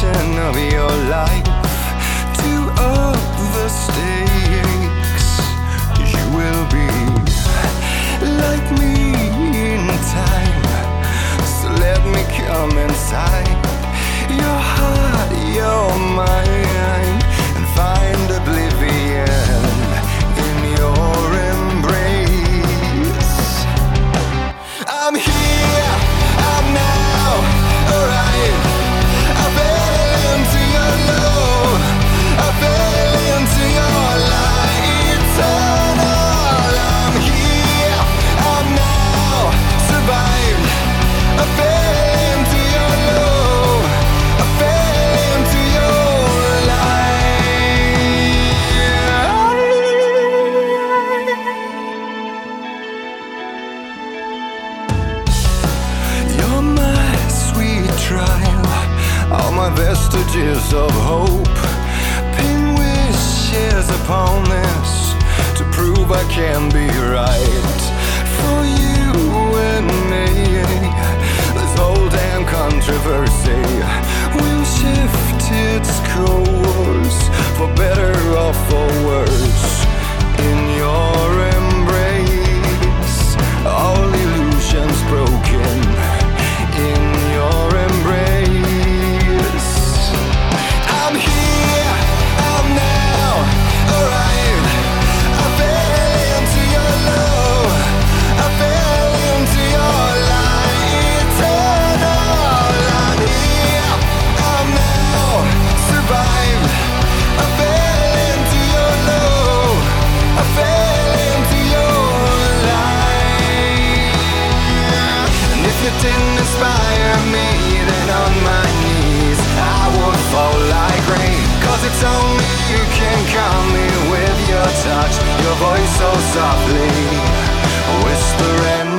reflection of your life. To up the stakes, you will be like me in time. So let me come inside your heart, your mind, and find oblivion in your embrace. I'm here, I'm now, alright. I fell into your love, I fell into your light eternal. I'm here, I'm now, survived. I fell into your love, I fell into your light. You're my sweet trial, all my vestiges of hope. Pin wishes upon this to prove I can be right. For you and me, this whole damn controversy will shift its course, for better or for worse. In your embrace, all illusions broken. In your embrace, I'm here, I'm now, alright. I fell into your love, I fell into your light eternal. I'm here, I'm now, survived. I fell into your love, I fell into your light. And if you didn't inspire me, then on my knees I would fall like rain. 'Cause it's only you can calm me with your touch, your voice so softly, whispering